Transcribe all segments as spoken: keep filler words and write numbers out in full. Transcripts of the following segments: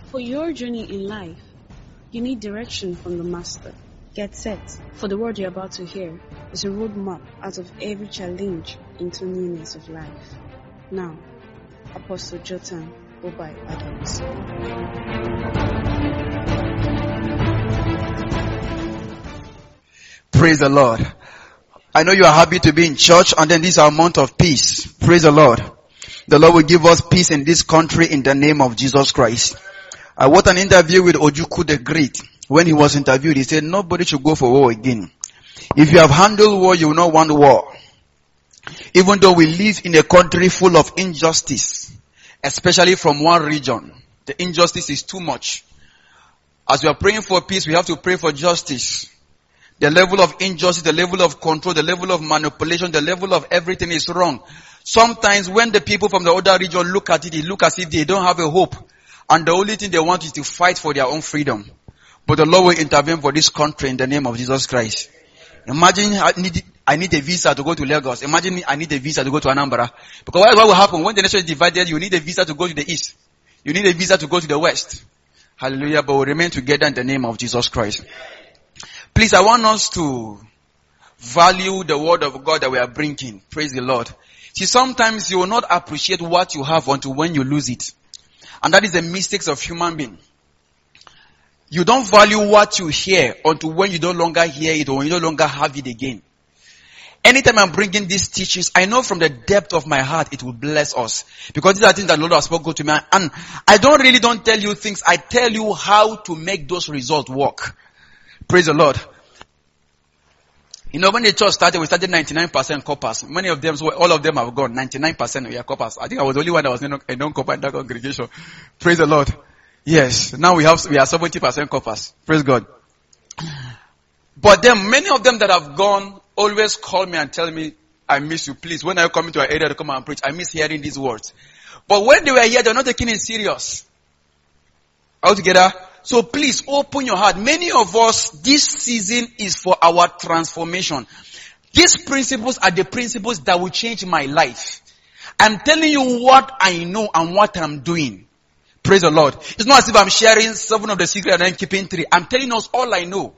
For your journey in life, you need direction from the Master. Get set, for the word you're about to hear is a roadmap out of every challenge into newness of life. Now, Apostle Jotham Obai Adams. Praise the Lord. I know you are happy to be in church, and then this is our month of peace. Praise the Lord. The Lord will give us peace in this country in the name of Jesus Christ. I watched an interview with Ojukwu the Great. When he was interviewed, he said, nobody should go for war again. If you have handled war, you will not want war. Even though we live in a country full of injustice, especially from one region, the injustice is too much. As we are praying for peace, we have to pray for justice. The level of injustice, the level of control, the level of manipulation, the level of everything is wrong. Sometimes when the people from the other region look at it, they look as if they don't have a hope. And the only thing they want is to fight for their own freedom. But the Lord will intervene for this country in the name of Jesus Christ. Imagine I need, I need a visa to go to Lagos. Imagine I need a visa to go to Anambra. Because what will happen? When the nation is divided, you need a visa to go to the east. You need a visa to go to the west. Hallelujah. But we remain together in the name of Jesus Christ. Please, I want us to value the word of God that we are bringing. Praise the Lord. See, sometimes you will not appreciate what you have until when you lose it. And that is the mistakes of human beings. You don't value what you hear until when you no longer hear it or when you no longer have it again. Anytime I'm bringing these teachings, I know from the depth of my heart it will bless us. Because these are things that the Lord has spoken to me. And I don't really don't tell you things. I tell you how to make those results work. Praise the Lord. You know, when the church started, we started ninety-nine percent coppers. Many of them, so all of them have gone. ninety-nine percent of your coppers. I think I was the only one that was a non-copper in that congregation. Praise the Lord. Yes. Now we have, we are seventy percent coppers. Praise God. But then many of them that have gone always call me and tell me, I miss you. Please, when are you coming to our area to come and preach? I miss hearing these words. But when they were here, they're not taking it serious. All together. So please open your heart. Many of us, this season is for our transformation. These principles are the principles that will change my life. I'm telling you what I know and what I'm doing. Praise the Lord. It's not as if I'm sharing seven of the secrets and then keeping three. I'm telling us all I know.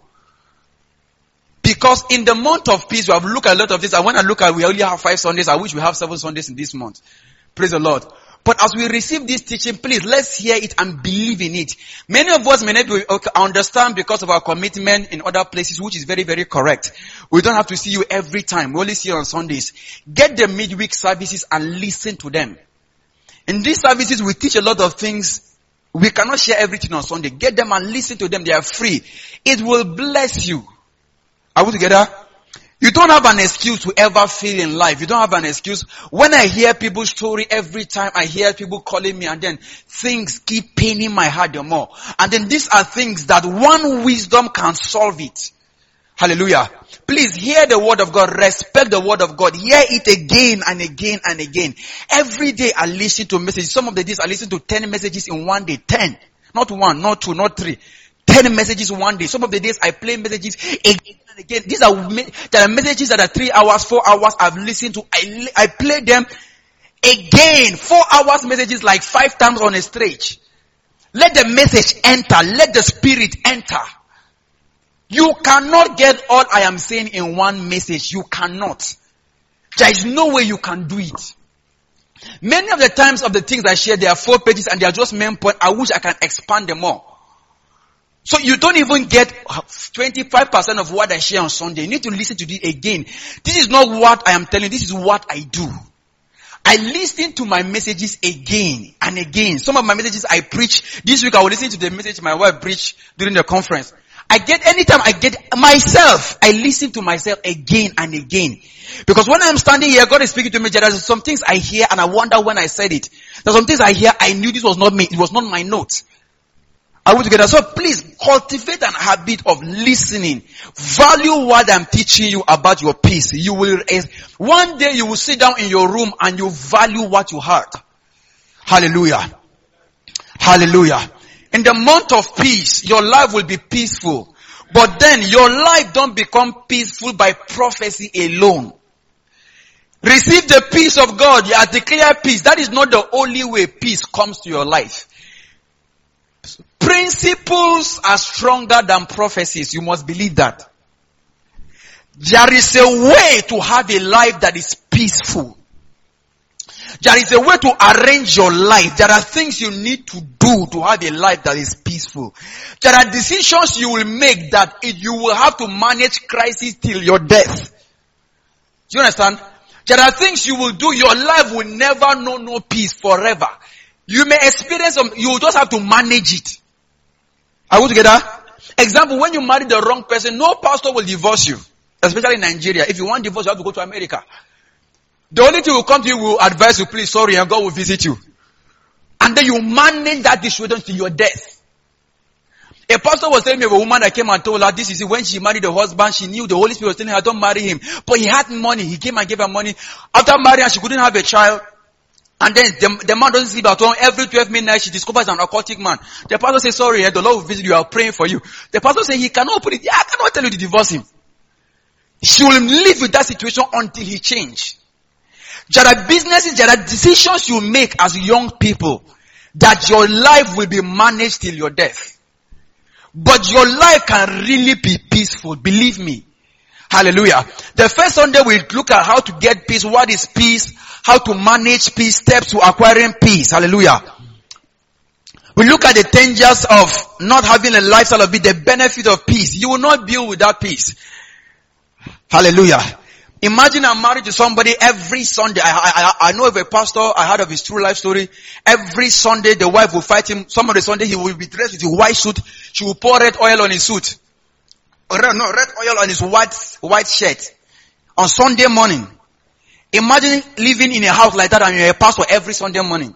Because in the month of peace, we have looked at a lot of this. And when I look at, we only have five Sundays. I wish we have seven Sundays in this month. Praise the Lord. But as we receive this teaching, please, let's hear it and believe in it. Many of us may not be, okay, understand because of our commitment in other places, which is very, very correct. We don't have to see you every time. We only see you on Sundays. Get the midweek services and listen to them. In these services, we teach a lot of things. We cannot share everything on Sunday. Get them and listen to them. They are free. It will bless you. Are we together? You don't have an excuse to ever fail in life. You don't have an excuse. When I hear people's story, every time I hear people calling me and then things keep paining my heart the more. And then these are things that one wisdom can solve it. Hallelujah. Please hear the word of God. Respect the word of God. Hear it again and again and again. Every day I listen to messages. Some of the days I listen to ten messages in one day. Ten. Not one, not two, not three. Ten messages one day. Some of the days I play messages again and again. These are, there are messages that are three hours, four hours I've listened to. I, I play them again. Four hours messages like five times on a stretch. Let the message enter. Let the spirit enter. You cannot get all I am saying in one message. You cannot. There is no way you can do it. Many of the times of the things I share, there are four pages and they are just main point. I wish I can expand them more. So you don't even get twenty-five percent of what I share on Sunday. You need to listen to it again. This is not what I am telling you. This is what I do. I listen to my messages again and again. Some of my messages I preach. This week I will listen to the message my wife preached during the conference. I get, anytime I get myself, I listen to myself again and again. Because when I'm standing here, God is speaking to me. There are some things I hear and I wonder when I said it. There are some things I hear, I knew this was not me. It was not my notes. Are we together? So please cultivate an habit of listening. Value what I'm teaching you about your peace. You will, one day you will sit down in your room and you value what you heard. Hallelujah. Hallelujah. In the month of peace, your life will be peaceful. But then your life don't become peaceful by prophecy alone. Receive the peace of God. You are declared peace. That is not the only way peace comes to your life. Principles are stronger than prophecies. You must believe that. There is a way to have a life that is peaceful. There is a way to arrange your life. There are things you need to do to have a life that is peaceful. There are decisions you will make that you will have to manage crisis till your death. Do you understand? There are things you will do. Your life will never know no peace forever. You may experience some, you will just have to manage it. Are we together? Example, when you marry the wrong person, no pastor will divorce you. Especially in Nigeria. If you want divorce, you have to go to America. The only thing will come to you will advise you, please, sorry, and God will visit you. And then you manage that situation to your death. A pastor was telling me of a woman that came and told her, this is it, when she married the husband, she knew the Holy Spirit was telling her, don't marry him. But he had money. He came and gave her money. After marrying her, she couldn't have a child. And then the, the man doesn't sleep at home. Every twelve midnight, she discovers an occultic man. The pastor says, sorry, the Lord will visit you. I'm praying for you. The pastor says, he cannot put it. I cannot tell you to divorce him. She will live with that situation until he change. There are businesses, there are decisions you make as young people that your life will be managed till your death. But your life can really be peaceful. Believe me. Hallelujah. The first Sunday we look at how to get peace. What is peace? How to manage peace. Steps to acquiring peace. Hallelujah. We look at the dangers of not having a lifestyle of it. The benefit of peace. You will not deal with that peace. Hallelujah. Imagine I'm married to somebody every Sunday. I, I, I know of a pastor, I heard of his true life story. Every Sunday the wife will fight him. Some of the Sunday he will be dressed with a white suit. She will pour red oil on his suit. Or no, red oil on his white, white shirt. On Sunday morning. Imagine living in a house like that and you're a pastor every Sunday morning.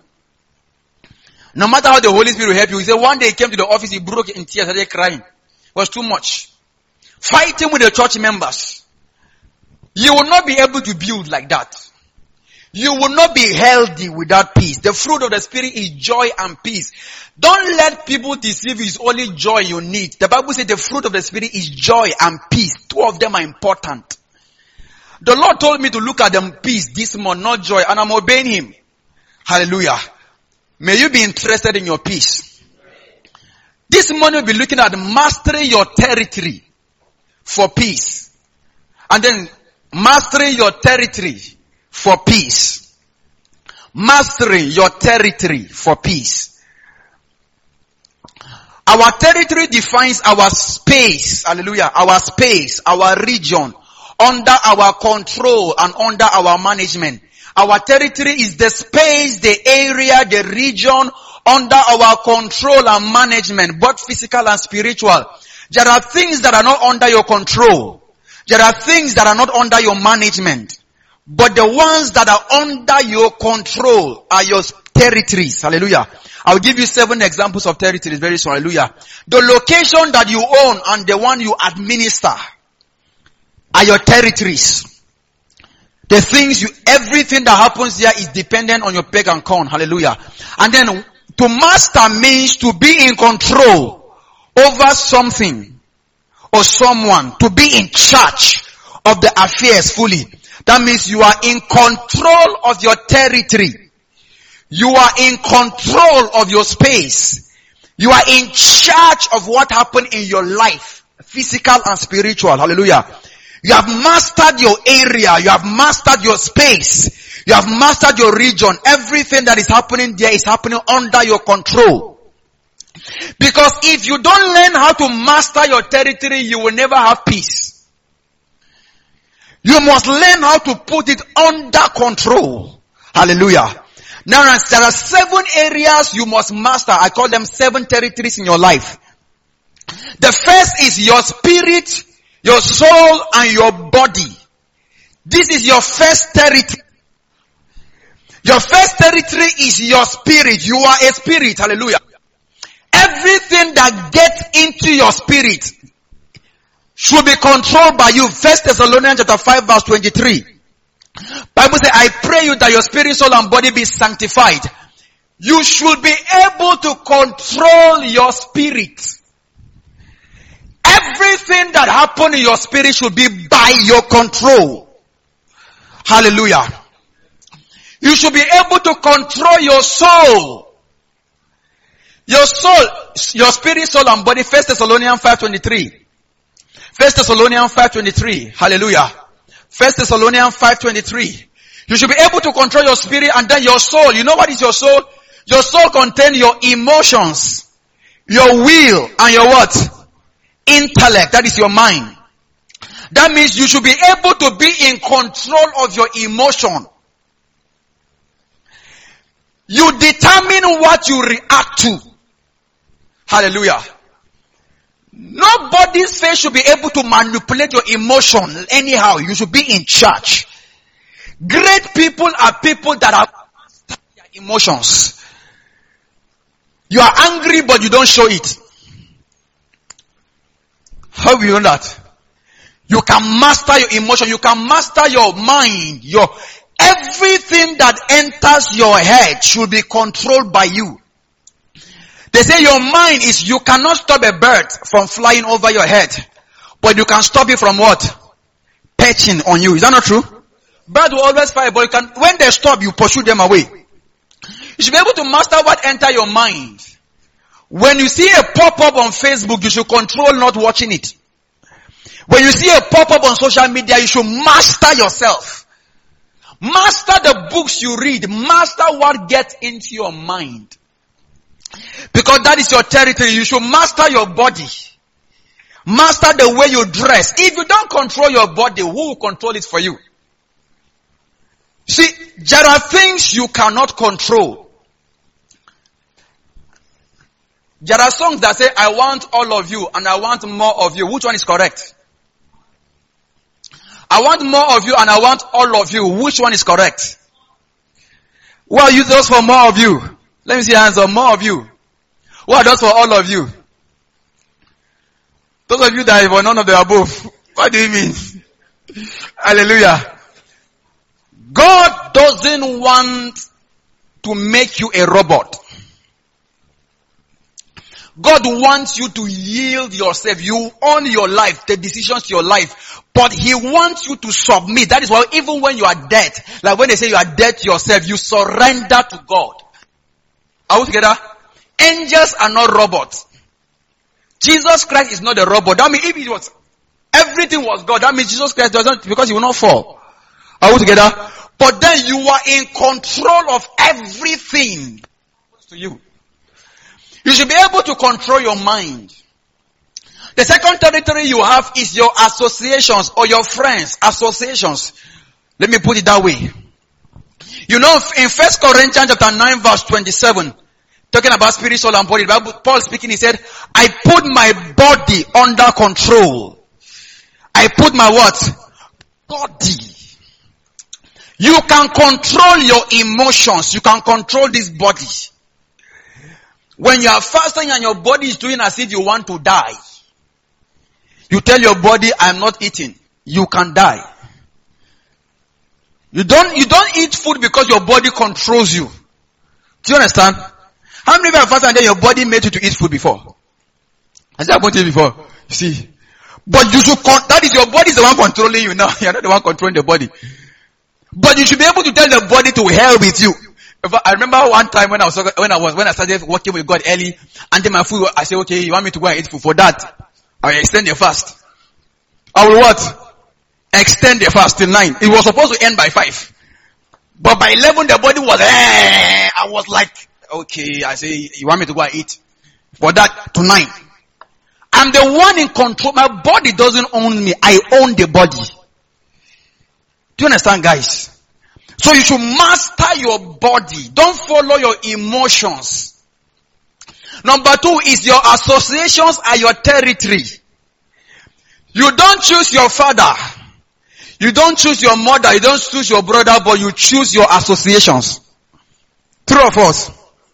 No matter how the Holy Spirit will help you. He said one day he came to the office, he broke in tears, started crying. It was too much. Fighting with the church members. You will not be able to build like that. You will not be healthy without peace. The fruit of the Spirit is joy and peace. Don't let people deceive you. It's only joy you need. The Bible says the fruit of the Spirit is joy and peace. Two of them are important. The Lord told me to look at them peace this month, not joy, and I'm obeying Him. Hallelujah. May you be interested in your peace. This morning we'll be looking at mastering your territory for peace. And then mastering your territory for peace. Mastering your territory for peace. Our territory defines our space. Hallelujah. Our space, our region, under our control and under our management. Our territory is the space, the area, the region under our control and management, both physical and spiritual. There are things that are not under your control. There are things that are not under your management. But the ones that are under your control are your territories. Hallelujah. I'll give you seven examples of territories very soon. Hallelujah. The location that you own and the one you administer are your territories. The things you, everything that happens here is dependent on your peg and corn. Hallelujah. And then to master means to be in control over something or someone, to be in charge of the affairs fully. That means you are in control of your territory. You are in control of your space. You are in charge of what happened in your life, physical and spiritual. Hallelujah. You have mastered your area. You have mastered your space. You have mastered your region. Everything that is happening there is happening under your control. Because if you don't learn how to master your territory, you will never have peace. You must learn how to put it under control. Hallelujah. Now there are seven areas you must master. I call them seven territories in your life. The first is your spirit, your soul, and your body. This is your first territory. Your first territory is your spirit. You are a spirit. Hallelujah. Everything that gets into your spirit should be controlled by you. First Thessalonians chapter five verse twenty-three. Bible says, I pray you that your spirit, soul, and body be sanctified. You should be able to control your spirit. Everything that happens in your spirit should be by your control. Hallelujah. You should be able to control your soul. Your soul, your spirit, soul, and body. First Thessalonians five twenty-three. First Thessalonians five twenty-three. Hallelujah. First Thessalonians five twenty-three. You should be able to control your spirit and then your soul. You know what is your soul? Your soul contains your emotions, your will, and your what? Intellect. That is your mind. That means you should be able to be in control of your emotion. You determine what you react to. Hallelujah. Nobody's face should be able to manipulate your emotion anyhow. You should be in charge. Great people are people that have mastered their emotions. You are angry but you don't show it. How do you know that? You can master your emotion. You can master your mind. Your everything that enters your head should be controlled by you. They say your mind is, you cannot stop a bird from flying over your head, but you can stop it from what? Perching on you. Is that not true? Birds will always fly, but you can, when they stop, you pursue them away. You should be able to master what enters your mind. When you see a pop-up on Facebook, you should control not watching it. When you see a pop-up on social media, you should master yourself. Master the books you read. Master what gets into your mind. Because that is your territory. You should master your body. Master the way you dress. If you don't control your body, who will control it for you? See, there are things you cannot control. There are songs that say, I want all of you and I want more of you. Which one is correct? I want more of you and I want all of you. Which one is correct? Who are you those for more of you? Let me see hands up. More of you. Who are those for all of you? Those of you that are for none of the above. What do you mean? Hallelujah. God doesn't want to make you a robot. God wants you to yield yourself. You own your life, the decisions to your life. But He wants you to submit. That is why even when you are dead, like when they say you are dead to yourself, you surrender to God. Are we together? Angels are not robots. Jesus Christ is not a robot. That means if it was, everything was God, that means Jesus Christ doesn't, because He will not fall. Are we together? But then you are in control of everything to you. You should be able to control your mind. The second territory you have is your associations or your friends' associations. Let me put it that way. You know, in First Corinthians chapter nine verse twenty-seven, talking about spirit, soul, and body, Paul speaking, he said, I put my body under control. I put my what? Body. You can control your emotions. You can control this body. When you are fasting and your body is doing as if you want to die, you tell your body, I'm not eating. You can die. You don't, you don't eat food because your body controls you. Do you understand? How many of you have fasted and then your body made you to eat food before? Has that happened to you before? You see? But you should, con- that is your body is the one controlling you now. You're not the one controlling the body. But you should be able to tell the body to hell with you. I remember one time when I was, when I was, when I started working with God early, and then my food, I said, okay, you want me to go and eat food? For that, I will extend the fast. I will what? Extend the fast till nine. It was supposed to end by five. But by eleven, the body was, eh, I was like, okay, I say, you want me to go and eat? For that, to nine. I'm the one in control. My body doesn't own me. I own the body. Do you understand, guys? So you should master your body. Don't follow your emotions. Number two is your associations are your territory. You don't choose your father. You don't choose your mother. You don't choose your brother, but you choose your associations. True or false?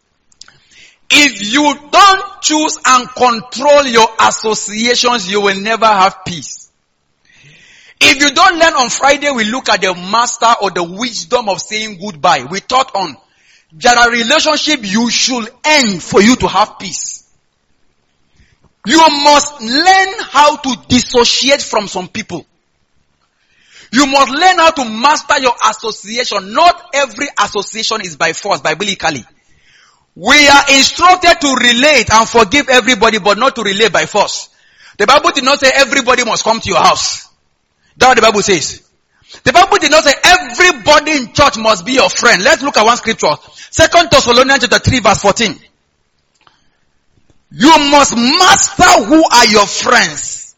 If you don't choose and control your associations, you will never have peace. If you don't learn on Friday, we look at the master or the wisdom of saying goodbye. We taught on there are relationships you should end for you to have peace. You must learn how to dissociate from some people. You must learn how to master your association. Not every association is by force, biblically. We are instructed to relate and forgive everybody, but not to relate by force. The Bible did not say everybody must come to your house. That's what the Bible says. The Bible did not say everybody in church must be your friend. Let's look at one scripture. Second Thessalonians chapter three verse fourteen. You must master who are your friends.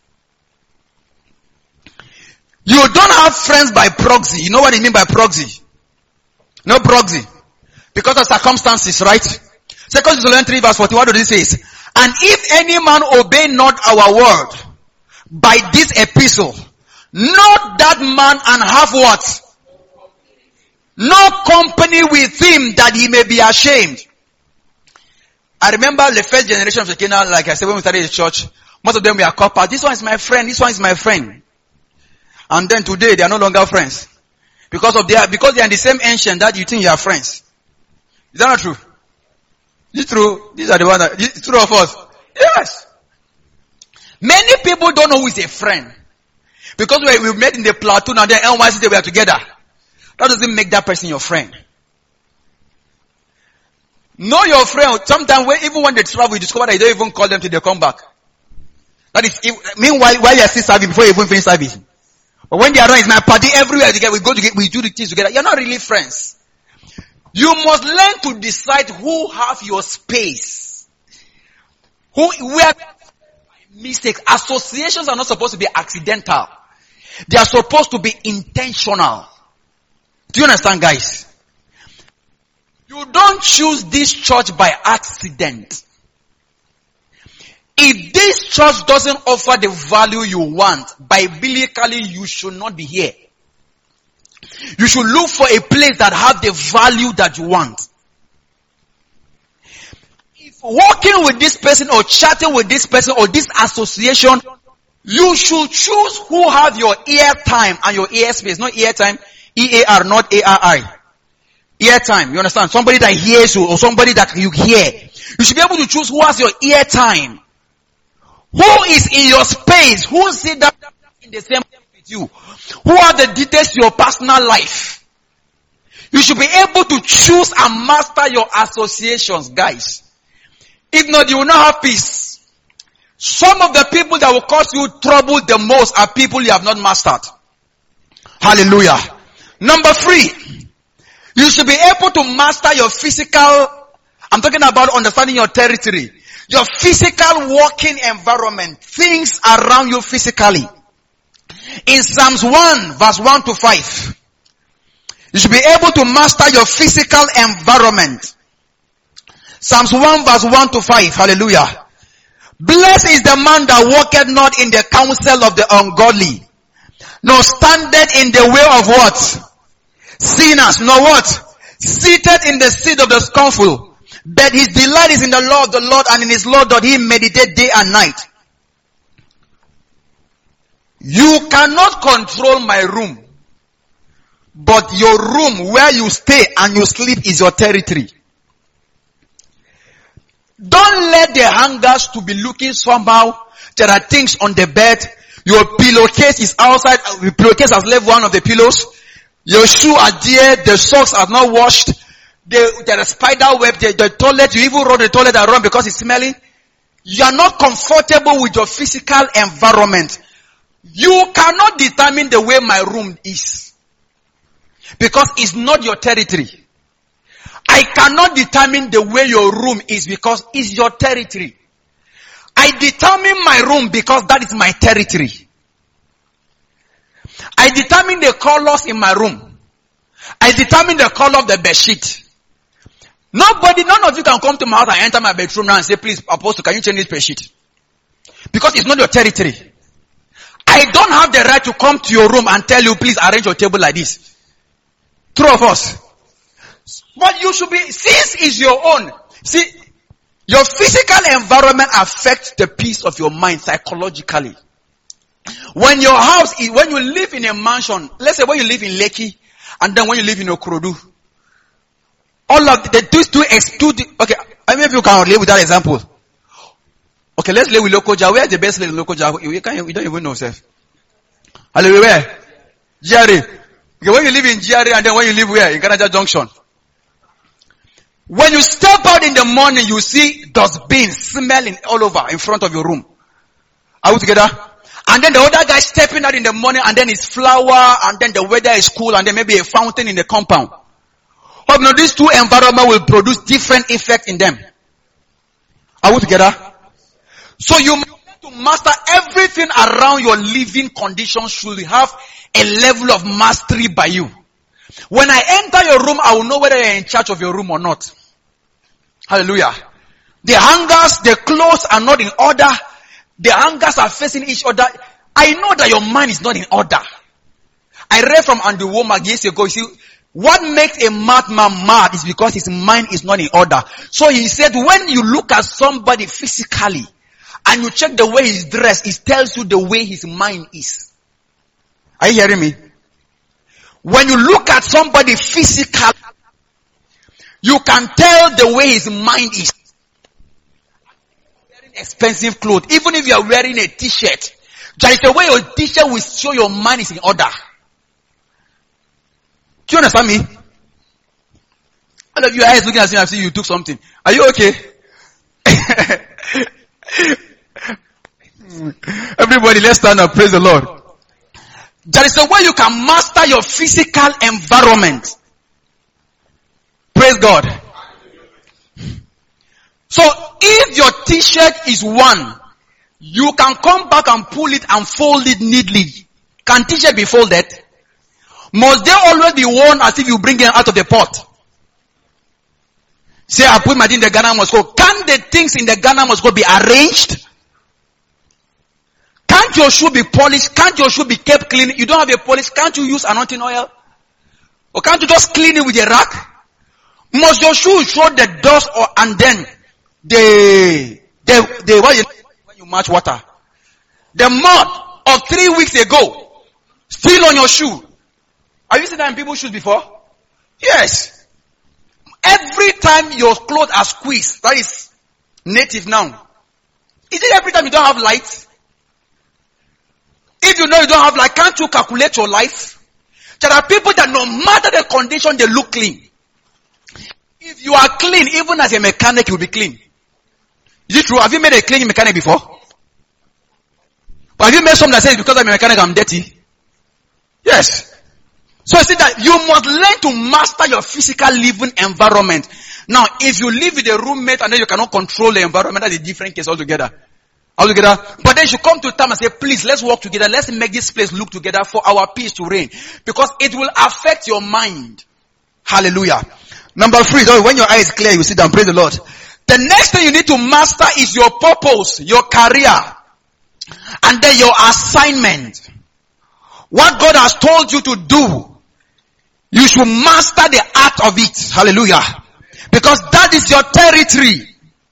You don't have friends by proxy. You know what I mean by proxy? No proxy. Because of circumstances, right? Second Thessalonians three verse fourteen, what does it say? And if any man obey not our word by this epistle, note that man and have what? No company with him that he may be ashamed. I remember the first generation of Shekinah, like I said when we started the church, most of them were coppers. This one is my friend, this one is my friend. And then today they are no longer friends. Because of their, because they are in the same ancient that you think you are friends. Is that not true? Is it true? These are the ones that, it's true of us. Yes. Many people don't know who is a friend. Because we, we met in the platoon and then N Y C they were together. That doesn't make that person your friend. Know your friend. Sometimes when, even when they travel, you discover that you don't even call them till they come back. That is, if, meanwhile, while you are still serving, before you even finish service. But when they are around, it's my party everywhere together. We go together, we do the things together. You're not really friends. You must learn to decide who have your space. Who, where, mistakes. Associations are not supposed to be accidental. They are supposed to be intentional. Do you understand, guys? You don't choose this church by accident. If this church doesn't offer the value you want, biblically you should not be here. You should look for a place that has the value that you want. If walking with this person or chatting with this person or this association, you should choose who have your ear time and your ear space. Not ear time, E A R, not A R I. Ear time, you understand? Somebody that hears you or somebody that you hear. You should be able to choose who has your ear time. Who is in your space? Who sit down in the same place with you? Who are the details to your personal life? You should be able to choose and master your associations, guys. If not, you will not have peace. Some of the people that will cause you trouble the most are people you have not mastered. Hallelujah. Number three, you should be able to master your physical, I'm talking about understanding your territory. Your physical working environment, things around you physically. In Psalms one, verse one to five, you should be able to master your physical environment. Psalms one, verse one to five, hallelujah. Blessed is the man that walketh not in the counsel of the ungodly, nor standeth in the way of what? Sinners, nor what? Seated in the seat of the scornful. But his delight is in the law of the Lord, and in his law doth he meditate day and night. You cannot control my room, but your room where you stay and you sleep is your territory. Don't let the hangers to be looking somehow. There are things on the bed. Your pillowcase is outside. The pillowcase has left one of the pillows. Your shoe are there. The socks are not washed. The, there are spider web. The, the toilet, you even run the toilet around because it's smelling. You are not comfortable with your physical environment. You cannot determine the way my room is. Because it's not your territory. I cannot determine the way your room is because it's your territory. I determine my room because that is my territory. I determine the colors in my room. I determine the color of the bedsheet. Nobody, none of you can come to my house and enter my bedroom now and say, please, Apostle, can you change this bedsheet? Because it's not your territory. I don't have the right to come to your room and tell you, please arrange your table like this. True of us. But you should be, since it's your own. See, your physical environment affects the peace of your mind psychologically. When your house is, when you live in a mansion, let's say when you live in Lekki, and then when you live in Okorodu, all of the two, two, two, okay, I mean if you can relate with that example. Okay, let's live with Lokoja. Where's the best place in Lokoja? You, can't, you don't even know, self. Hallelujah, where? G R A. Okay, when you live in G R A and then when you live where? In Canada Junction. When you step out in the morning, you see dustbins smelling all over in front of your room. Are we together? And then the other guy stepping out in the morning, and then it's flower, and then the weather is cool, and then maybe a fountain in the compound. But you know, these two environments will produce different effects in them. Are we together? So you need to master everything around your living conditions should have a level of mastery by you. When I enter your room, I will know whether you're in charge of your room or not. Hallelujah. The hangers, the clothes are not in order. The hangers are facing each other. I know that your mind is not in order. I read from Andrew Womack years ago. You see, what makes a madman mad is because his mind is not in order. So he said, when you look at somebody physically and you check the way he's dressed, it tells you the way his mind is. Are you hearing me? When you look at somebody physically, you can tell the way his mind is. Wearing expensive clothes, even if you are wearing a t-shirt, there is a way your t-shirt will show your mind is in order. Do you understand me? All of your eyes looking at me, I see you took something. Are you okay? Everybody, let's stand up. Praise the Lord. There is a way you can master your physical environment. Praise God. So if your t-shirt is one, you can come back and pull it and fold it neatly. Can t-shirt be folded? Must they always be worn as if you bring it out of the pot? Say, I put my thing in the Ghana must go. Can the things in the Ghana must go be arranged? Can't your shoe be polished? Can't your shoe be kept clean? You don't have a polish. Can't you use anointing oil? Or can't you just clean it with a rag? Must your shoe show the dust or, and then the, the, the, what you, when you match water? The mud of three weeks ago, still on your shoe. Have you seen that in people's shoes before? Yes. Every time your clothes are squeezed, that is native now. Is it every time you don't have light? If you know you don't have light, can't you calculate your life? There are people that no matter the condition, they look clean. If you are clean, even as a mechanic, you'll be clean. Is it true? Have you made a cleaning mechanic before? But have you made something that says because I'm a mechanic, I'm dirty? Yes. So I see that you must learn to master your physical living environment. Now, if you live with a roommate and then you cannot control the environment, that's a different case altogether. Altogether. But then you come to time and say, please, let's work together. Let's make this place look together for our peace to reign. Because it will affect your mind. Hallelujah. Number three, so when your eye is clear, you sit down, praise the Lord. The next thing you need to master is your purpose, your career, and then your assignment. What God has told you to do, you should master the art of it. Hallelujah. Because that is your territory.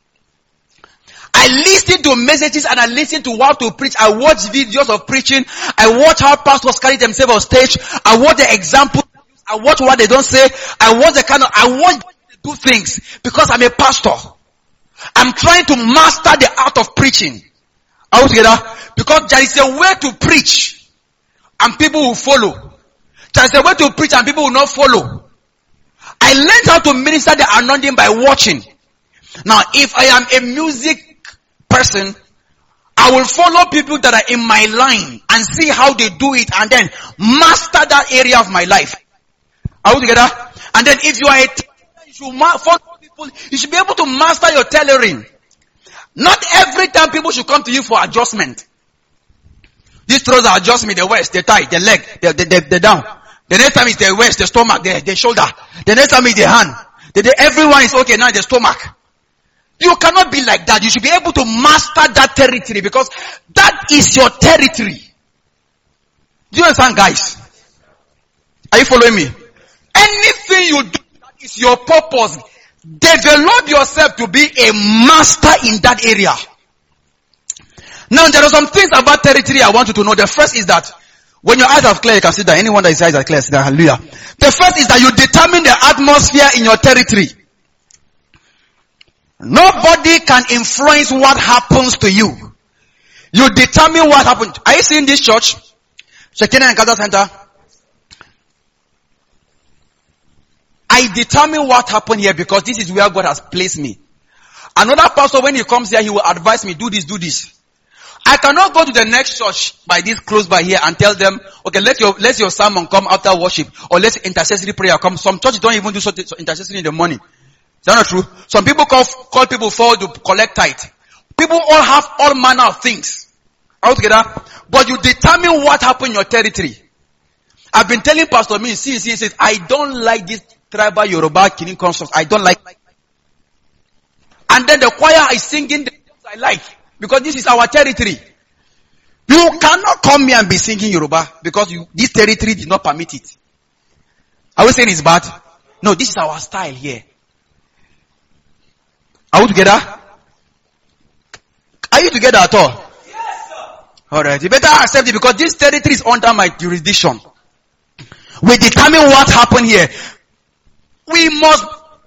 I listen to messages and I listen to how to preach. I watch videos of preaching. I watch how pastors carry themselves on stage. I watch the example. I watch what they don't say. I watch the kind of, I watch how they do things because I'm a pastor. I'm trying to master the art of preaching. Are we together? Because there is a way to preach and people will follow. There is a way to preach and people will not follow. I learned how to minister the anointing by watching. Now, if I am a music person, I will follow people that are in my line and see how they do it and then master that area of my life. Are we together? And then if you are a teacher, you should follow people. You should be able to master your tailoring. Not every time people should come to you for adjustment. These trousers adjust me, the waist, the thigh, the leg, the, the, the, the down. The next time it's the waist, the stomach, the, the shoulder. The next time it's the hand. The, the, everyone is okay now, the stomach. You cannot be like that. You should be able to master that territory because that is your territory. Do you understand, guys? Are you following me? Anything you do, that is your purpose. Develop yourself to be a master in that area. Now, there are some things about territory I want you to know. The first is that when your eyes are clear, you can see that anyone that is eyes are clear, see that. Hallelujah. The first is that you determine the atmosphere in your territory. Nobody can influence what happens to you. You determine what happens. Are you seeing this church? Shekinah Encounter Center. I determine what happened here because this is where God has placed me. Another pastor, when he comes here, he will advise me, do this, do this. I cannot go to the next church by this close by here and tell them, okay, let your, let your sermon come after worship, or let intercessory prayer come. Some churches don't even do so intercessory in the morning. Is that not true? Some people call, call people forward to collect tithe. People all have all manner of things. All together. But you determine what happened in your territory. I've been telling Pastor Min, see, see, says, I don't like this tribal Yoruba killing construct. I don't like. And then the choir is singing the things I like. Because this is our territory. You cannot come here and be singing Yoruba because you, this territory did not permit it. Are we saying it's bad? No, this is our style here. Are we together? Are you together at all? Yes, sir. Alright, you better accept it because this territory is under my jurisdiction. We determine what happened here. We must.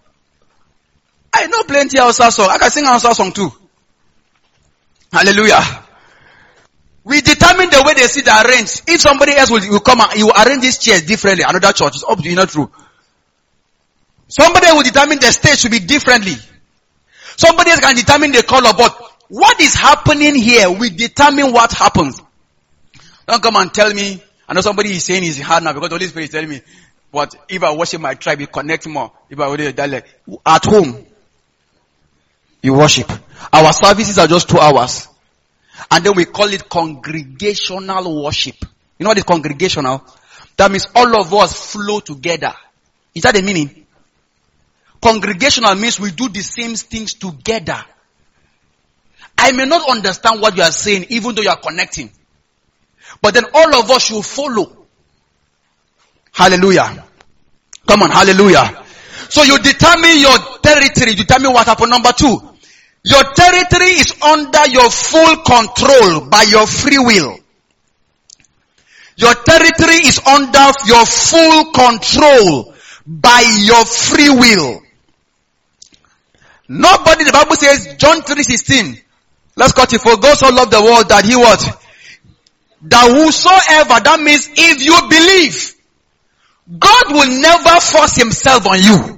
I know plenty of Hausa song. I can sing Hausa song too. Hallelujah. We determine the way they see the arrange. If somebody else will, will come and he will arrange these chairs differently, another church, it's up to you, not true. Somebody will determine the stage should be differently. Somebody else can determine the color, but what is happening here, we determine what happens. Don't come and tell me, I know somebody is saying it's hard now because the Holy Spirit is telling me, but if I worship my tribe, it connects more. If I worship dialect, at home, you worship. Our services are just two hours. And then we call it congregational worship. You know what is congregational? That means all of us flow together. Is that the meaning? Congregational means we do the same things together. I may not understand what you are saying even though you are connecting. But then all of us should follow. Hallelujah. Come on, hallelujah. So you determine your territory, determine what happened. Number two, your territory is under your full control by your free will. Your territory is under your full control by your free will. Nobody, the Bible says, John three sixteen. Let's cut it. For God so loved the world that he what? That whosoever, that means if you believe, God will never force himself on you.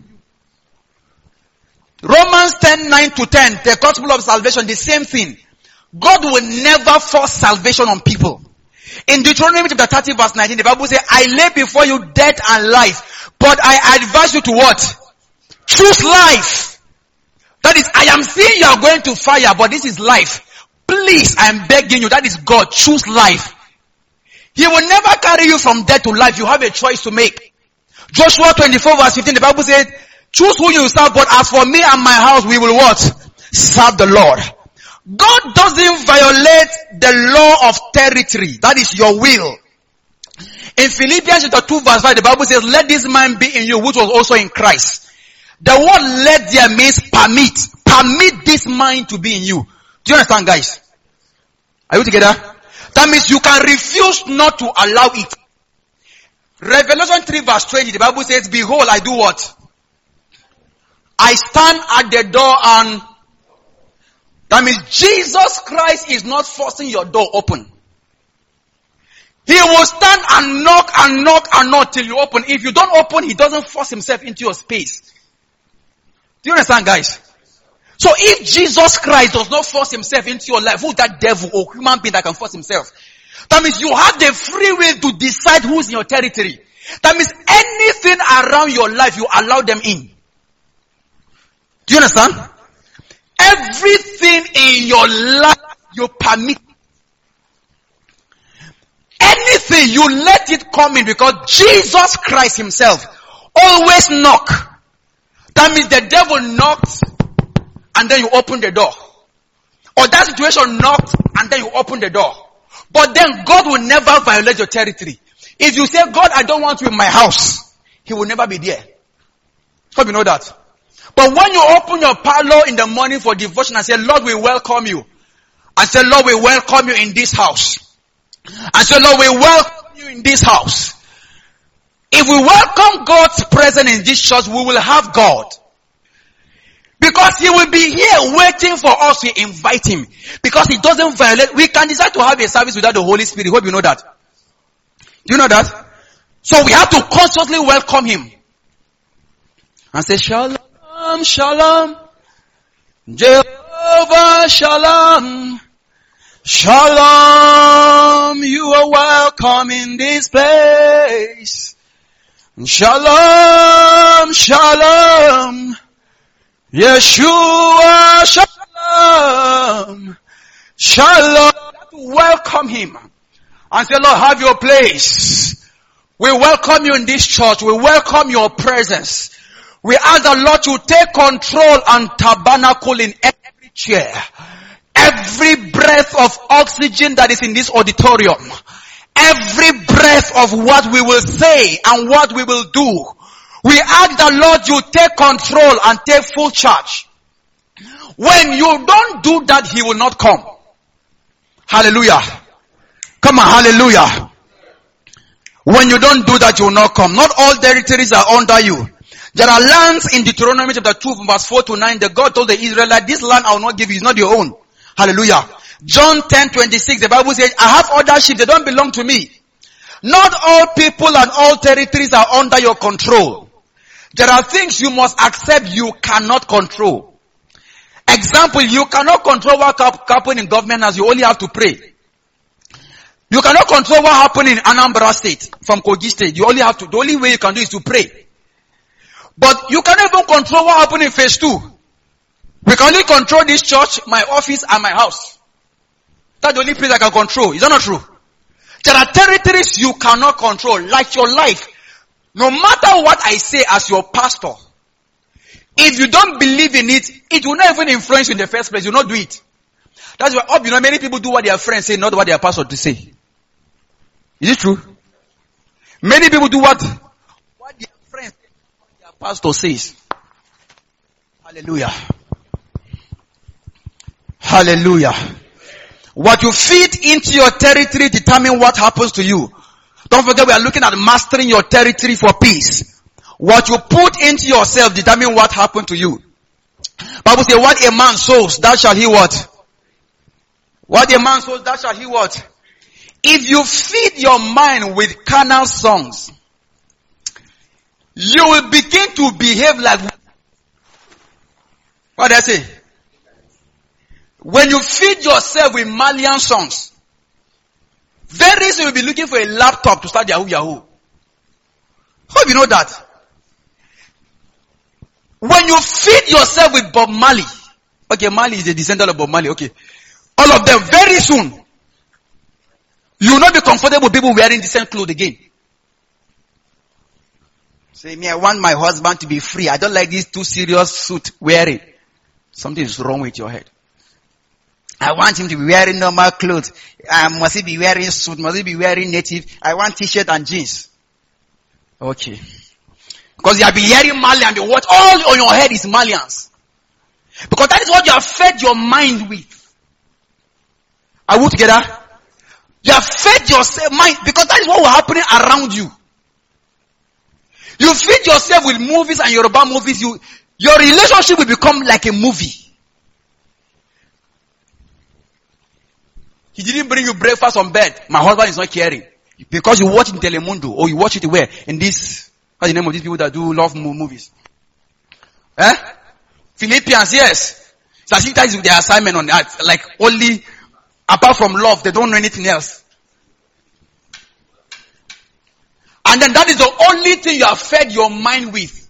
Romans ten, nine to ten, the gospel of salvation, the same thing. God will never force salvation on people. In Deuteronomy chapter thirty verse nineteen, the Bible says, I lay before you death and life, but I advise you to what? Choose life. That is, I am seeing you are going to fire, but this is life. Please, I am begging you, that is God, choose life. He will never carry you from death to life. You have a choice to make. Joshua twenty-four verse fifteen, the Bible says, choose who you serve, but as for me and my house, we will what? Serve the Lord. God doesn't violate the law of territory. That is your will. In Philippians chapter two verse five, the Bible says, let this mind be in you, which was also in Christ. The word let there means permit. Permit this mind to be in you. Do you understand, guys? Are you together? That means you can refuse not to allow it. Revelation three verse twenty, the Bible says, behold, I do what? I stand at the door and that means Jesus Christ is not forcing your door open. He will stand and knock and knock and knock till you open. If you don't open, he doesn't force himself into your space. Do you understand, guys? So if Jesus Christ does not force himself into your life, who's that devil or human being that can force himself? That means you have the free will to decide who's in your territory. That means anything around your life, you allow them in. Do you understand? Everything in your life, you permit. Anything, you let it come in because Jesus Christ himself always knock. That means the devil knocked and then you open the door. Or that situation knocked and then you open the door. But then God will never violate your territory. If you say, God, I don't want you in my house, he will never be there. Hope you know that. But when you open your parlor in the morning for devotion and say, Lord, we welcome you. And say, Lord, we welcome you in this house. And say, Lord, we welcome you in this house. If we welcome God's presence in this church, we will have God. Because he will be here waiting for us to invite him. Because he doesn't violate. We can decide to have a service without the Holy Spirit. Hope you know that. Do you know that? So we have to consciously welcome him. And say, Shalom, Shalom. Jehovah Shalom. Shalom, you are welcome in this place. Shalom, Shalom. Yeshua Shalom. Shalom. Welcome him. And say, Lord, have your place. We welcome you in this church. We welcome your presence. We ask the Lord to take control and tabernacle in every chair. Every breath of oxygen that is in this auditorium. Every breath of what we will say and what we will do. We ask the Lord you take control and take full charge. When you don't do that, he will not come. Hallelujah. Come on, hallelujah. When you don't do that, you will not come. Not all territories are under you. There are lands in Deuteronomy chapter two verse four to nine that God told the Israelites, this land I will not give you, it's not your own. Hallelujah. John ten twenty-six, the Bible says, I have other sheep, they don't belong to me. Not all people and all territories are under your control. There are things you must accept you cannot control. Example, you cannot control what happened in government as you only have to pray. You cannot control what happened in Anambra State, from Kogi State. You only have to, the only way you can do is to pray. But you cannot even control what happened in phase two. We can only control this church, my office, and my house. That's the only place I can control. Is that not true? There are territories you cannot control, like your life. No matter what I say as your pastor, if you don't believe in it, it will not even influence you in the first place. You will not do it. That's why, oh, you know, many people do what their friends say, not what their pastor to say. Is it true? Many people do what, what their friends say, not what their pastor says. Hallelujah. Hallelujah. What you feed into your territory determines what happens to you. Don't forget we are looking at mastering your territory for peace. What you put into yourself determines what happens to you. Bible says, what a man sows, that shall he what? What a man sows, that shall he what? If you feed your mind with carnal songs, you will begin to behave like, what did I say? When you feed yourself with Malian songs, very soon you'll be looking for a laptop to start Yahoo Yahoo. Hope you know that. When you feed yourself with Bob Marley, okay, Marley is a descendant of Bob Marley, okay. All of them, very soon, you will not be comfortable with people wearing decent clothes again. Say, me, I want my husband to be free. I don't like these too serious suit wearing. Something is wrong with your head. I want him to be wearing normal clothes. Um, must he be wearing suit? Must he be wearing native? I want t-shirt and jeans. Okay. Because you have been hearing Malian, and what all on your head is Malians. Because that is what you have fed your mind with. Are we together? You have fed your mind, because that is what will happen around you. You feed yourself with movies and Yoruba movies, you, your relationship will become like a movie. He didn't bring you breakfast on bed. My husband is not caring. Because you watch it in Telemundo, or you watch it where? In this, what's the name of these people that do love movies? Eh? Philippians, yes. So I think that is their assignment on that. Like only, apart from love, they don't know anything else. And then that is the only thing you have fed your mind with.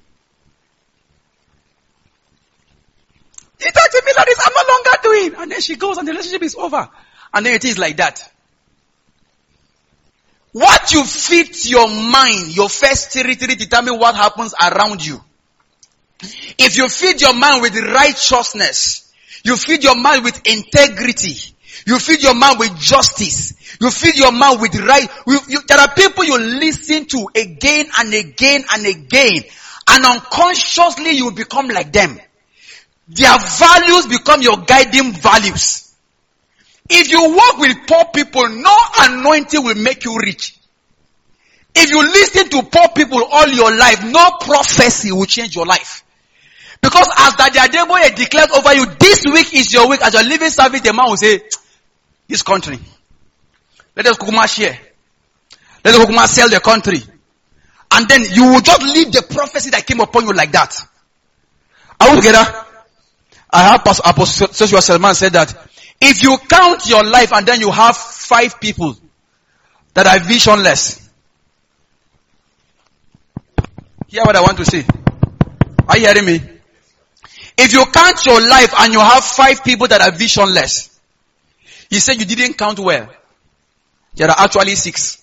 He talks to me like this, I'm no longer doing. And then she goes and the relationship is over. And then it is like that. What you feed your mind, your first territory determine what happens around you. If you feed your mind with righteousness, you feed your mind with integrity, you feed your mind with justice, you feed your mind with right, you, you, there are people you listen to again and again and again, and unconsciously you become like them. Their values become your guiding values. If you work with poor people, no anointing will make you rich. If you listen to poor people all your life, no prophecy will change your life. Because as that the Adeboye declared over you, this week is your week. As you're leaving service, the man will say, this country, let us Kukuma share. Let us Kukuma sell the country. And then you will just leave the prophecy that came upon you like that. Are we together? I have Apostle Joshua Selman said that if you count your life and then you have five people that are visionless. Hear what I want to say. Are you hearing me? If you count your life and you have five people that are visionless, he said you didn't count well. There are actually six.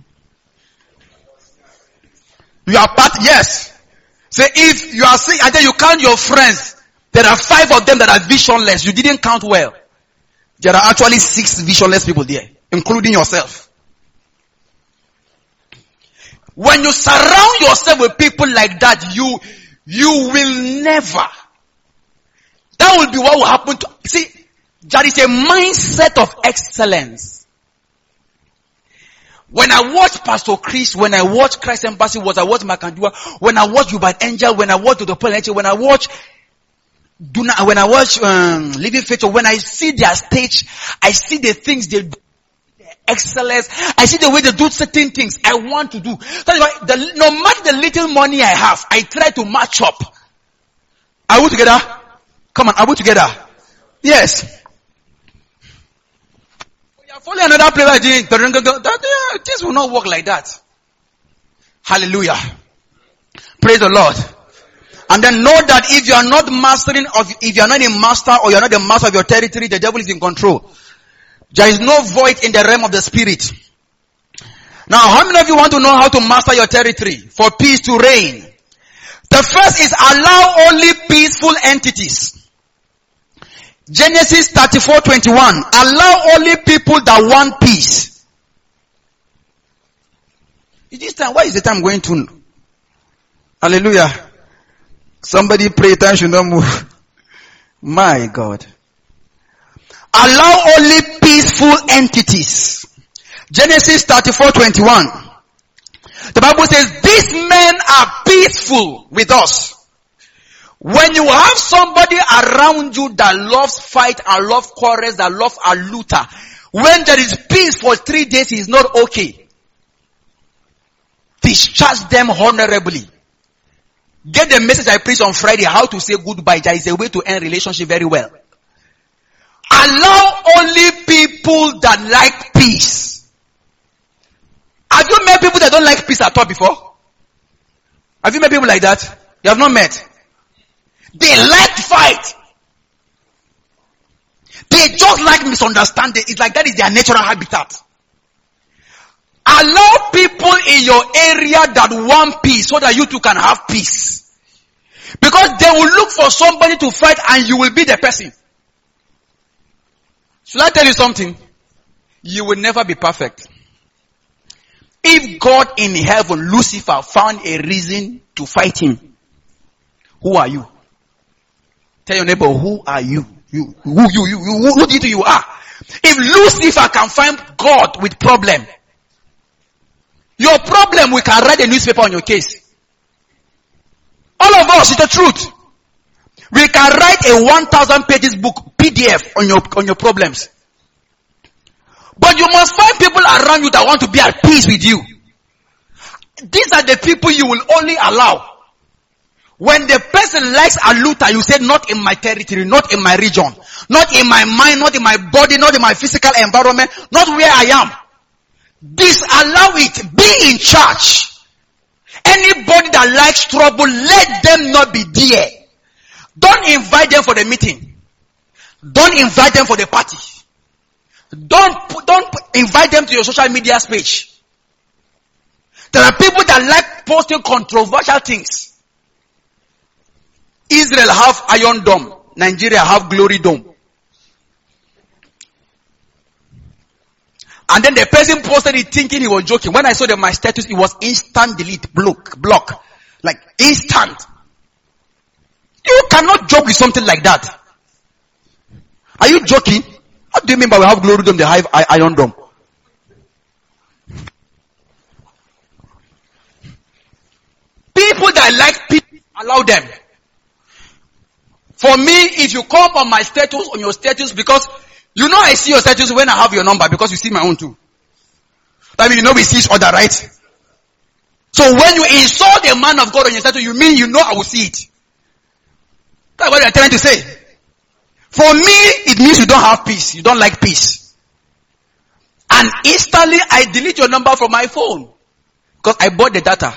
You are part, yes. Say if you are sick and then you count your friends, there are five of them that are visionless. You didn't count well. There are actually six visionless people there, including yourself. When you surround yourself with people like that, you, you will never. That will be what will happen to, see, there is a mindset of excellence. When I watch Pastor Chris, when I watch Christ Embassy, when I watch Makandua, when I watch Hubert Angel, when I watch the Paul, when I watch Duna, when I watch um, Living Faith, when I see their stage, I see the things they do, their excellence. I see the way they do certain things I want to do. That's why the, no matter the little money I have, I try to match up. Are we together? Come on, are we together? Yes. We are following another player. This will not work like that. Hallelujah. Praise the Lord. And then know that if you are not mastering of, if you are not a master or you are not the master of your territory, the devil is in control. There is no void in the realm of the spirit. Now, how many of you want to know how to master your territory for peace to reign? The first is allow only peaceful entities. Genesis thirty-four twenty-one. Allow only people that want peace. Is this time, why is the time going to? Hallelujah. Somebody pray, time should not move. My God. Allow only peaceful entities. Genesis thirty-four twenty-one. The Bible says, these men are peaceful with us. When you have somebody around you that loves fight and loves quarrels, that loves a looter, when there is peace for three days, he is not okay. Discharge them honorably. Get the message I preached on Friday, how to say goodbye. There is a way to end relationship very well. Allow only people that like peace. Have you met people that don't like peace at all before? Have you met people like that? You have not met. They like fight. They just like misunderstanding. It's like that is their natural habitat. Allow people in your area that want peace so that you two can have peace. Because they will look for somebody to fight and you will be the person. Should I tell you something? You will never be perfect. If God in heaven, Lucifer, found a reason to fight him, who are you? Tell your neighbor, who are you? You, who you, you, you, who do you think you are? If Lucifer can find God with problem, your problem, we can write a newspaper on your case. All of us, it's the truth. We can write a one thousand pages book, P D F, on your, on your problems. But you must find people around you that want to be at peace with you. These are the people you will only allow. When the person likes a looter, you say, not in my territory, not in my region, not in my mind, not in my body, not in my physical environment, not where I am. Disallow it. Be in charge. Anybody that likes trouble, let them not be there. Don't invite them for the meeting. Don't invite them for the party. Don't, don't invite them to your social media page. There are people that like posting controversial things. Israel have Iron Dome. Nigeria have Glory Dome. And then the person posted it thinking he was joking. When I saw the, my status, it was instant delete, block, block. Like instant. You cannot joke with something like that. Are you joking? What do you mean by we have Glory Dome, they have Iron Dome? People that like people, allow them. For me, if you come on my status, on your status, because you know I see your status when I have your number, because you see my own too. I mean, you know we see each other, right? So when you insult a man of God on your status, you mean you know I will see it. That's what they're trying to say. For me, it means you don't have peace. You don't like peace. And instantly, I delete your number from my phone. Because I bought the data.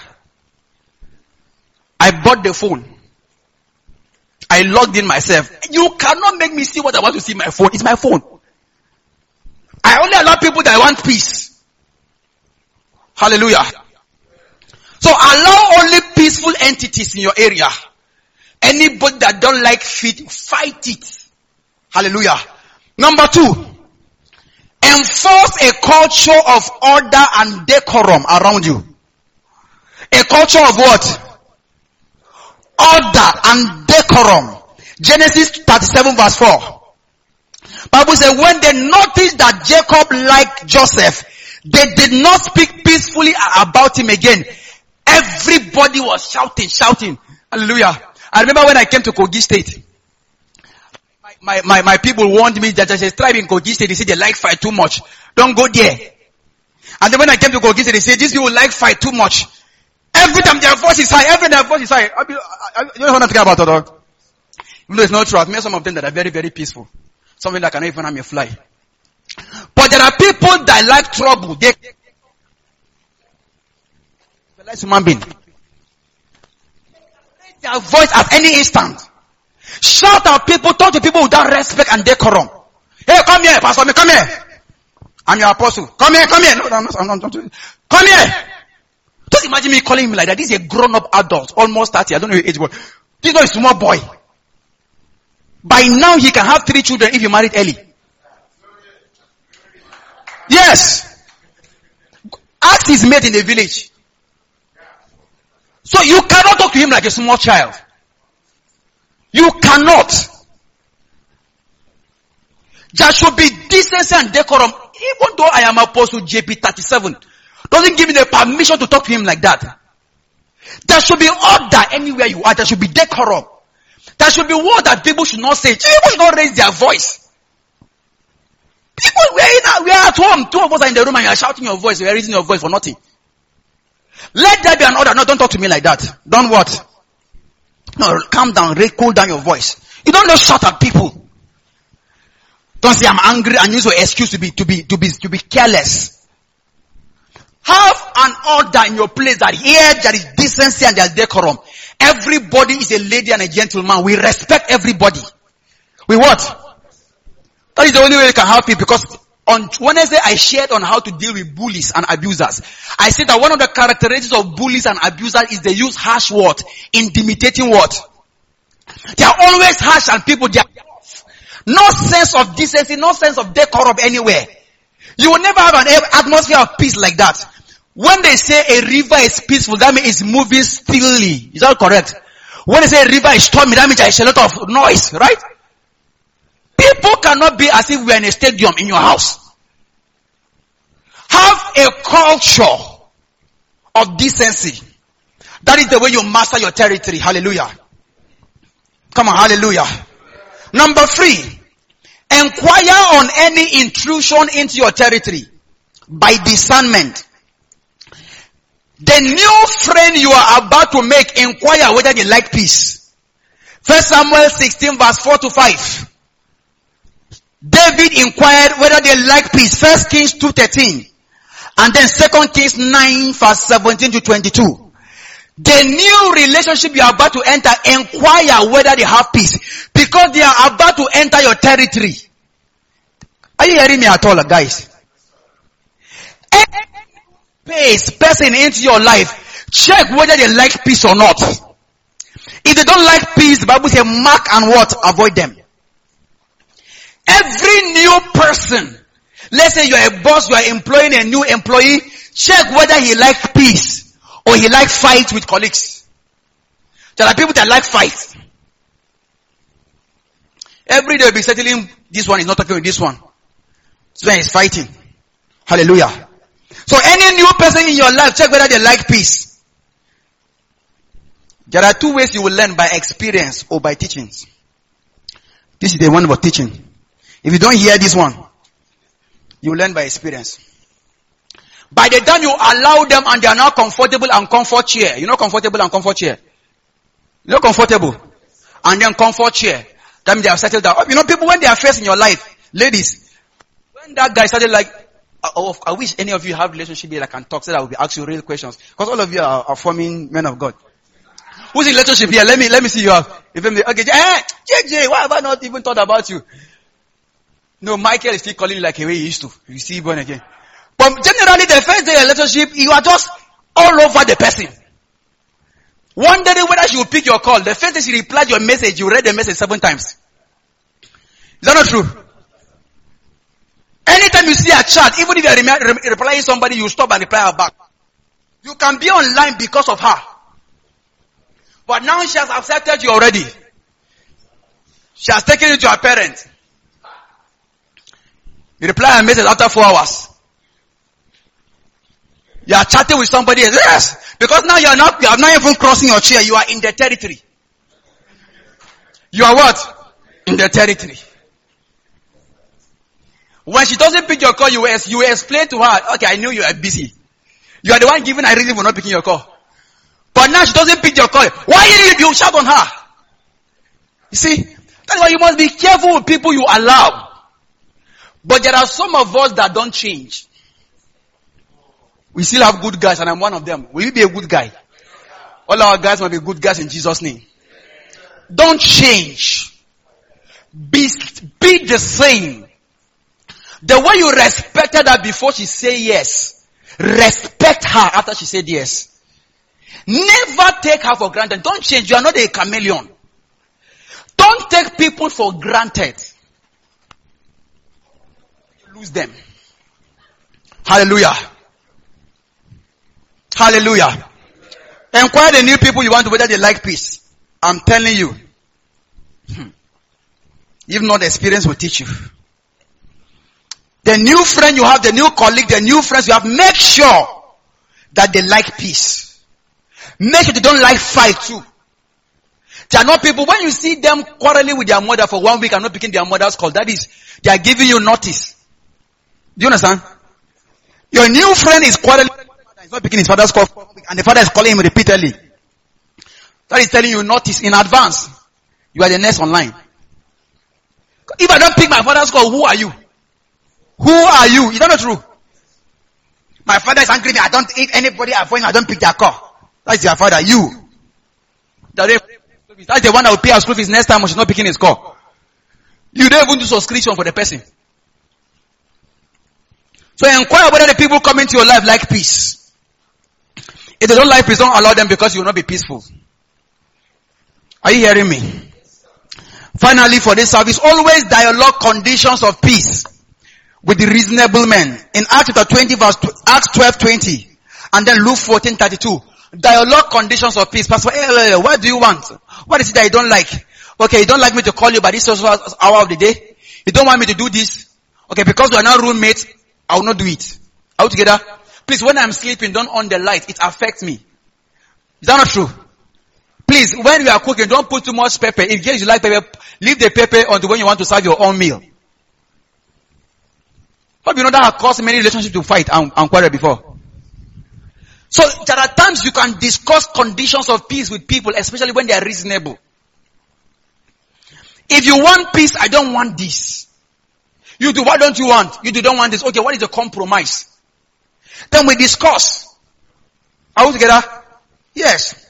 I bought the phone. I logged in myself. You cannot make me see what I want to see in my phone. It's my phone. I only allow people that want peace. Hallelujah. So allow only peaceful entities in your area. Anybody that don't like fit, fight it. Hallelujah. Number two, enforce a culture of order and decorum around you. A culture of what? Order and decorum. Genesis thirty-seven verse four. Bible says when they noticed that Jacob liked Joseph, they did not speak peacefully about him again. Everybody was shouting, shouting. Hallelujah. I remember when I came to Kogi State. My, my, my people warned me that there's a tribe in Kogi State. They said they like fight too much. Don't go there. And then when I came to Kogi State, they said these people like fight too much. Every time their voice is high, every time their voice is high. I, I, I, you know what I'm talking about, dog? Even though it's not true, I've met some of them that are very, very peaceful. Something that cannot even harm a fly. But there are people that like trouble. They, they like human being. Their voice at any instant. Shout at people, talk to people without respect and decorum. Hey, come here, Pastor, come here. I'm your apostle. Come here, come here. No, I'm not, I'm not, I'm not. Come here. Just imagine me calling him like that. This is a grown-up adult, almost thirty. I don't know your age, but this is not a small boy. By now, he can have three children if he married early. Yes. Ask his mate in the village. So you cannot talk to him like a small child. You cannot. There should be decency and decorum. Even though I am Apostle J P thirty-seven, doesn't give me the permission to talk to him like that. There should be order anywhere you are. There should be decorum. There should be words that people should not say. People should not raise their voice. People, we are, in, we are at home. Two of us are in the room and you are shouting your voice. You are raising your voice for nothing. Let there be an order. No, don't talk to me like that. Don't what? No, calm down. Cool down your voice. You don't just shout at people. Don't say I'm angry and use your excuse to be, to be, to be, to be careless. Have an order in your place that here there is decency and there is decorum. Everybody is a lady and a gentleman. We respect everybody. We what? That is the only way we can help it, because on Wednesday I shared on how to deal with bullies and abusers. I said that one of the characteristics of bullies and abusers is they use harsh words, intimidating words. They are always harsh and people, they are no sense of decency, no sense of decorum anywhere. You will never have an atmosphere of peace like that. When they say a river is peaceful, that means it's moving stilly. Is that correct? When they say a river is stormy, that means there is a lot of noise, right? People cannot be as if we are in a stadium in your house. Have a culture of decency. That is the way you master your territory. Hallelujah. Come on, hallelujah. Number three, inquire on any intrusion into your territory by discernment. The new friend you are about to make, inquire whether they like peace. First Samuel sixteen verse four to five. David inquired whether they like peace. First Kings two thirteen. And then Second Kings nine verse seventeen to twenty-two. The new relationship you are about to enter, inquire whether they have peace. Because they are about to enter your territory. Are you hearing me at all, guys? Any space, person into your life, check whether they like peace or not. If they don't like peace, the Bible says mark and what? Avoid them. Every new person, let's say you are a boss, you are employing a new employee, check whether he likes peace or he likes fight with colleagues. There are people that like fight. Every day you'll be settling, this one is not talking with this one. This one is fighting. Hallelujah. So any new person in your life, check whether they like peace. There are two ways you will learn, by experience or by teachings. This is the one about teaching. If you don't hear this one, you learn by experience. By the time you allow them and they are now comfortable and comfort chair. You know comfortable and comfort chair? You know comfortable? And then comfort chair. That means they have settled down. You know, people, when they are first in your life, ladies, when that guy started like, oh, I wish any of you have relationship here that can talk so that I will be asking you real questions. Because all of you are, are forming men of God. Who's in relationship here? Let me, let me see you out. If I'm okay, hey, J J, why have I not even thought about you? No, Michael is still calling you like the way he used to. You see, born again. But generally, the first day of relationship, you are just all over the person. Wondering whether she will pick your call. The first day she replied your message, you read the message seven times. Is that not true? Anytime you see a chat, even if you are re- re- replying somebody, you stop and reply her back. You can be online because of her. But now she has accepted you already. She has taken you to her parents. You reply a message after four hours. You are chatting with somebody else. Yes. Because now you are not, you are not even crossing your chair. You are in the territory. You are what? In the territory. When she doesn't pick your call, you will, you will explain to her, okay, I knew you are busy. You are the one giving a reason for not picking your call. But now she doesn't pick your call. Why did you shout on her? You see? That's why you must be careful with people you allow. But there are some of us that don't change. We still have good guys and I'm one of them. Will you be a good guy? All our guys must be good guys in Jesus' name. Don't change. Be, be the same. The way you respected her before she said yes, respect her after she said yes. Never take her for granted. Don't change. You are not a chameleon. Don't take people for granted. You lose them. Hallelujah. Hallelujah. Enquire the new people you want to whether they like peace. I'm telling you. Hmm. If not, experience will teach you. The new friend you have, the new colleague, the new friends you have, make sure that they like peace. Make sure they don't like fight too. They are not people, when you see them quarreling with their mother for one week and not picking their mother's call, that is, they are giving you notice. Do you understand? Your new friend is quarreling, he's not picking his father's call, and the father is calling him repeatedly. That is telling you notice in advance. You are the next online. If I don't pick my father's call, who are you? Who are you? Is that not true? My father is angry. I don't, if anybody avoid me, I don't pick their call. That's your father, you. That's the one that will pay our school fees next time when she's not picking his call. You don't even do subscription for the person. So inquire whether the people coming to your life like peace. If they don't like peace, don't allow them because you will not be peaceful. Are you hearing me? Finally, for this service, always dialogue conditions of peace with the reasonable men. In Acts chapter twenty, verse Acts twelve twenty, and then Luke fourteen thirty-two. Dialogue conditions of peace. Pastor, hey, hey, hey, what do you want? What is it that you don't like? Okay, you don't like me to call you by this hour of the day. You don't want me to do this. Okay, because we are now roommates, I will not do it. Are we together? Please, when I'm sleeping, don't on the light. It affects me. Is that not true? Please, when you are cooking, don't put too much pepper. If you like pepper, leave the pepper until when you want to serve your own meal. But you know that has caused many relationships to fight and, and quarrel before. So there are times you can discuss conditions of peace with people, especially when they are reasonable. If you want peace, I don't want this. You do, what don't you want? You do, don't want this. Okay, what is the compromise? Then we discuss. Are we together? Yes.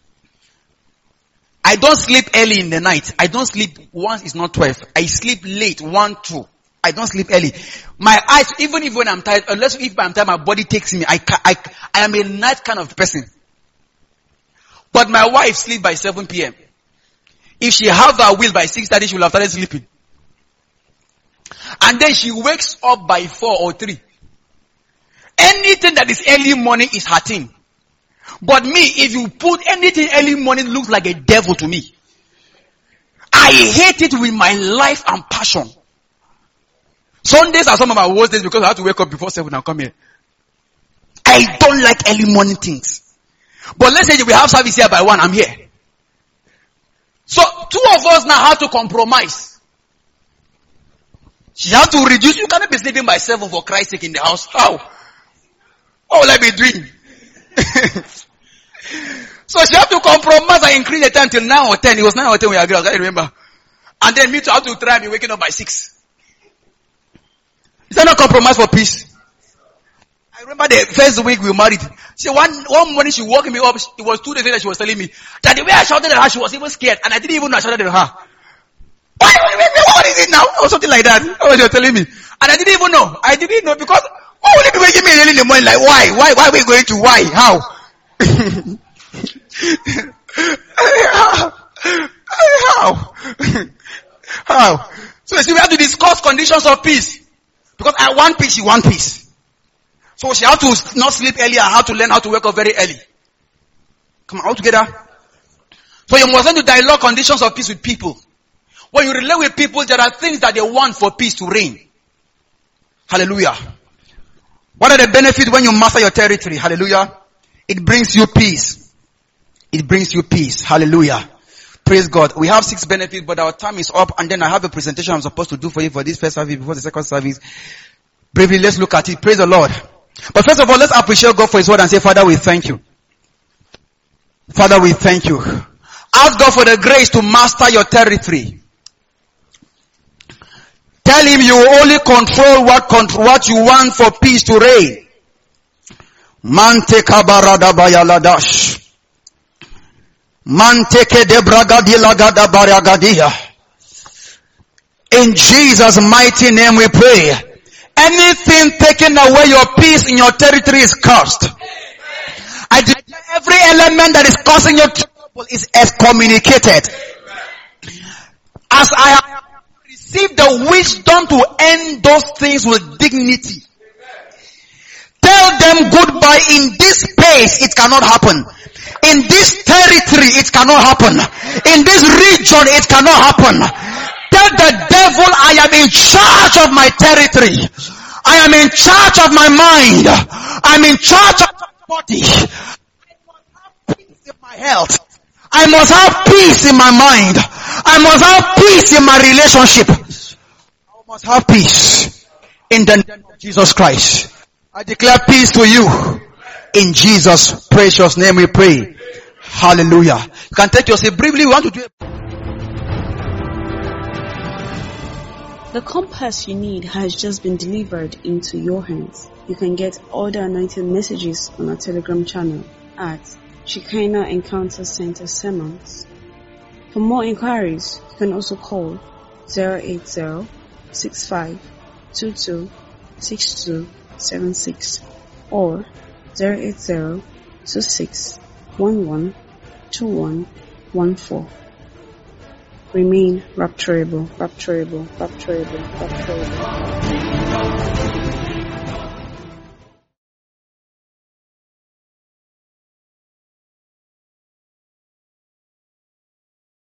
I don't sleep early in the night. I don't sleep once it's not twelve. I sleep late, one, two. I don't sleep early. My eyes, even if when I'm tired, unless if I'm tired, my body takes me. I, I, I am a night kind of person. But my wife sleeps by seven p.m. If she have her will by six thirty, she will have started sleeping. And then she wakes up by four or three. Anything that is early morning is her thing. But me, if you put anything early morning, looks like a devil to me. I hate it with my life and passion. Sundays are some of my worst days because I have to wake up before seven and come here. I don't like early morning things. But let's say we have service here by one, I'm here. So two of us now have to compromise. She has to reduce. You cannot be sleeping by seven for Christ's sake in the house. How? What will I be doing? So she had to compromise and increase the time till nine or ten. It was nine or ten when I agreed. I can't remember. And then me too, I have to try and be waking up by six. Is that not compromise for peace? I remember the first week we were married. She one one morning she woke me up. It was two days later she was telling me that the way I shouted at her, she was even scared, and I didn't even know I shouted at her. What, what is it now? Or something like that. That's what she was telling me, and I didn't even know. I didn't know because why would you be waking me early in the morning? Like why? Why? Why are we going to? Why? How? How? How? So you see, we have to discuss conditions of peace. Because I want peace, she want peace. So she had to not sleep early, I had to learn how to wake up very early. Come on, all together. So you must learn to dialogue conditions of peace with people. When you relate with people, there are things that they want for peace to reign. Hallelujah. What are the benefits when you master your territory? Hallelujah. It brings you peace. It brings you peace. Hallelujah. Praise God. We have six benefits, but our time is up, and then I have a presentation I'm supposed to do for you for this first service before the second service. Briefly, let's look at it. Praise the Lord. But first of all, let's appreciate God for His word and say, Father, we thank you. Father, we thank you. Ask God for the grace to master your territory. Tell Him you only control what control, what you want for peace to reign. Mante kabaradabaya ladash. Manteke de bragadilagada baragadia. In Jesus' mighty name we pray. Anything taking away your peace in your territory is cursed. I declare every element that is causing your trouble is excommunicated. As I have received the wisdom to end those things with dignity. Tell them goodbye. In this space it cannot happen. In this territory it cannot happen. In this region it cannot happen. Tell the devil I am in charge of my territory. I am in charge of my mind. I'm in charge of my body. I must have peace in my health. I must have peace in my mind. I must have peace in my relationship. I must have peace in the name of Jesus Christ. I declare peace to you. In Jesus' precious name we pray. Hallelujah. You can take your seat briefly. We want to do it. The compass you need has just been delivered into your hands. You can get all the anointing messages on our Telegram channel at Shekinah Encounter Center Sermons. For more inquiries, you can also call zero eight zero, six five two two, six two seven six or zero eight zero, two six one one, two one one four. Remain rapturable, rapturable, rapturable, rapturable.